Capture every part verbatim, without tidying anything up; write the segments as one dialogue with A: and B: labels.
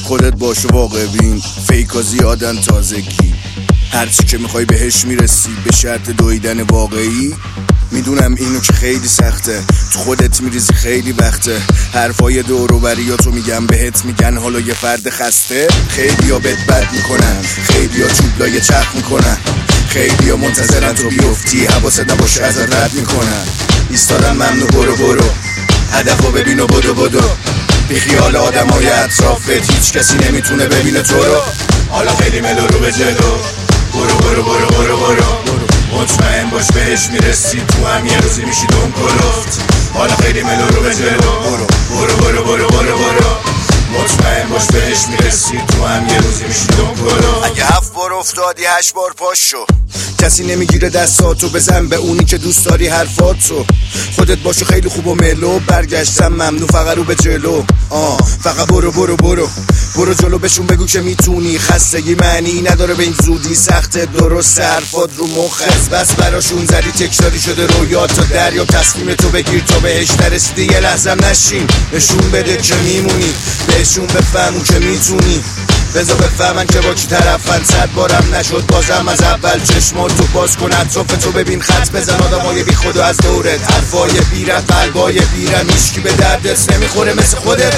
A: خودت باش و واقع بین، فیکا زیادن تازگی. هرچی که میخوای بهش میرسی به شرط دویدن واقعی. میدونم اینو که خیلی سخته، تو خودت میریزی خیلی وقته. حرفای دوروبریاتو میگم بهت، میگن حالا یه فرد خسته. خیلیا بهت بد میکنن، خیلیا چوبلای چرخ میکنن، خیلیا منتظرن تو بیفتی حواست نباشه ازت رد میکنن. ایستادن ممنوع برو برو، هدفو ببین و بدو بدو. بی خیال آدمای اطرافت هیچ کسی نمیتونه ببینه تو رو. حالا خیلی ملو رو به جلو، برو برو برو برو برو. مطمئن باش بهش میرسی، تو هم یه روزی میشی دون کلفت. حالا خیلی ملو رو به جلو، برو برو برو برو برو برو. مطمئن باش بهش میرسی، تو هم یه روزی میشی دون کلفت. اگه هفت بار افتادی هشت بار پاش شو. کسی نمیگیره دستاتو، بزن به اونی که دوست داری حرفاتو. خودت باشو خیلی خوب و ملو، برگشتم ممنون فقط رو به جلو. آه فقط برو برو برو برو جلو، بهشون بگو که میتونی. خستگی معنی نداره به این زودی، سخت درست حرفات رو مخت. بس براشون زدی تکراری شده رویات تا دریا. تصمیم تو بگیر تا بهش نرسیدی، یه لحظه نشین. نشون بده که میمونی، بهشون بفهمون که میتونی. بذار بفهمن که با کی طرفن. صد بارم نشد بازم از اول، چشماتو باز کن اطرافتو ببین. خط بزن آدمای بی خودو از دورت، حرفای بیرت قلبای بیرن. هیچکی به دردت نمیخوره مثل خودت.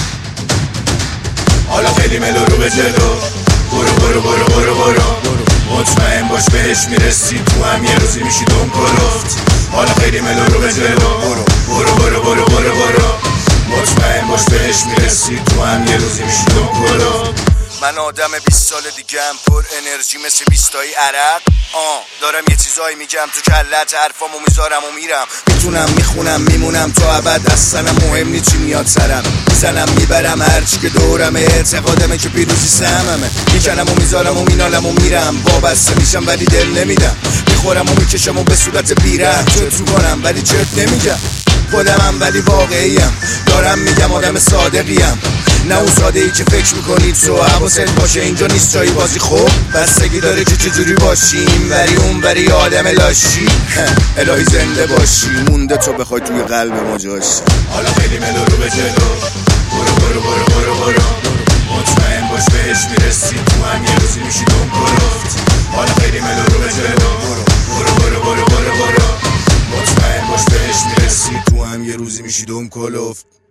A: حالا خیلی ملو رو به جلو، برو برو برو برو برو. مطمئن باش بهش میرسی، تو هم یه روزی میشی دون کلفت. حالا خیلی ملو رو به جلو، برو برو برو برو برو برو. مطمئن باش بهش میرسی، تو هم یه روزی میشی دون کلفت. من آدم بیست سال دیگم، پر انرژی مثل بیستایی عرق. آه دارم یه چیزایی میگم تو کلت، حرفامو میذارم و میرم. میتونم میخونم میمونم تا ابد، اصلا مهم نی چی میاد سرم. میزنم میبرم هرچی که دورمه، اعتقادمه که پیروزی سهممه. میکنم و میذارم و مینالم و میرم، وابسته میشم ولی دل نمیدم. میخورم و میکشم و به صورت بیره، چرت میکنم ولی چرت نمیگم. خودمم ولی واقعیم، دارم میگم آدم صادقیم. نه اون ساده ای که فکر میکنید تو. حواست باشه اینجا نیست جایی بازی، خوب بستگی داره که چجوری باشی. این وری اون وری آدم لاشی. الهی زنده باشی، مونده تو بخوای توی قلب ما جاشی. حالا خیلی ملو رو به جلو، برو برو برو برو برو. مطمئن باش بهش میرسی، تو هم یه روزی میشی دون کلفت. حالا خیلی ملو رو به جلو، برو برو برو برو برو. مطمئن باش بهش میرسی، تو هم یه روزی میشی دون کلفت.